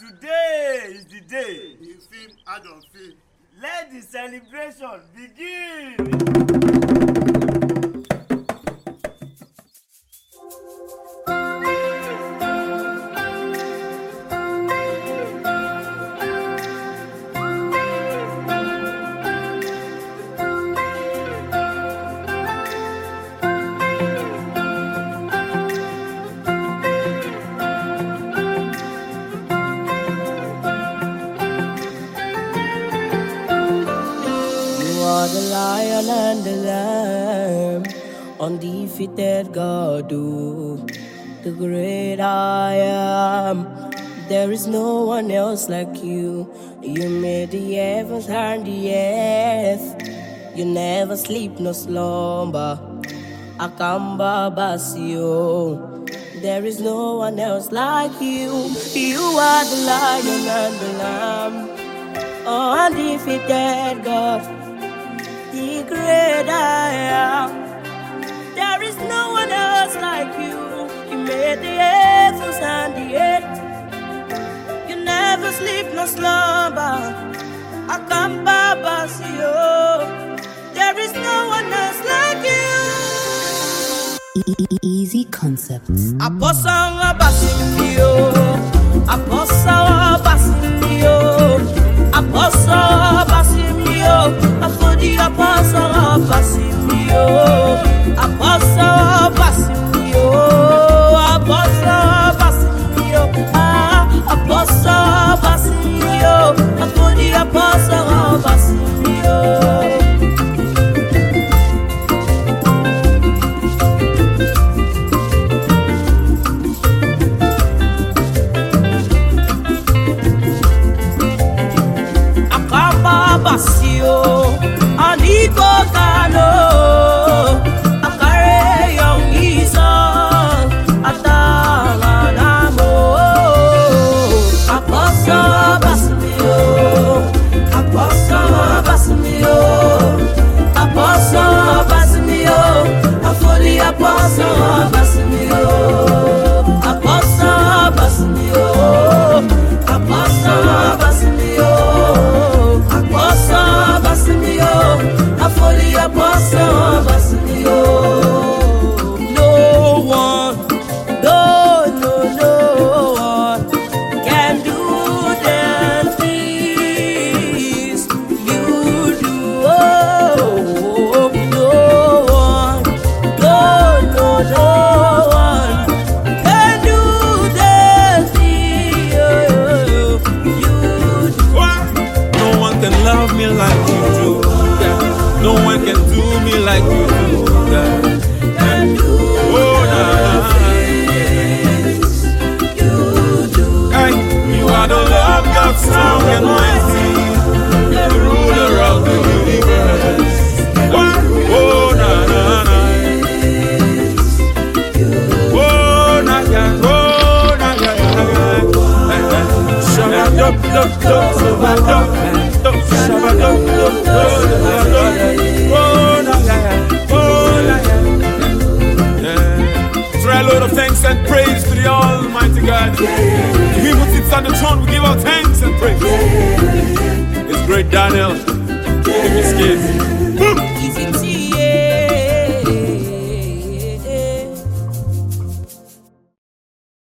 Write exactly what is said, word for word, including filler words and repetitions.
today is the day. In film, I don't feel. Let the celebration begin. The lion and the lamb, undefeated God, oh, the great I am. There is no one else like you. You made the heavens and the earth. You never sleep nor slumber. Akamba Basio. There is no one else like you. You are the lion and the lamb, undefeated God, the great I am. There is no one else like you. You made the heavens and the earth. You never sleep nor slumber. Akamba Basio. There is no one else like you. Easy Concepts. Apostle Basimio. Apostle Basimio. Apostle Basimio. Afodi Apostle Basimio. Apostle Basimio. Apostle Basimio. Ah, Apostle Basimio. Afodi Apostle Basimio. Basio, Aniko Kano, Akare Young Isa, Atalanamo, Apostle Basmio, Apostle Basmio, Apostle Basmio, Afoli Apostle Basmio, Apostle Basmio, Apostle Basmio. Apostle Basimio, Afoli Apostle Basimio. No one, no, no, no one can do the things you do. Oh, no one, no, no, no one can do the things you do. No one can love me like you do. Yeah. No one can do me like you do. Yeah. And oh, nah. Hey, you are the Lord God, strong and mighty, the ruler of the universe. Oh, oh nah, nah, nah. Oh, nah, yeah. Oh, nah, yeah, yeah. Shabba-dub, dub, dub, shabba-dub. Try a load of thanks and praise to the Almighty God. To Him who sits on the throne, we give our thanks and praise. It's great Daniel. Give me skis.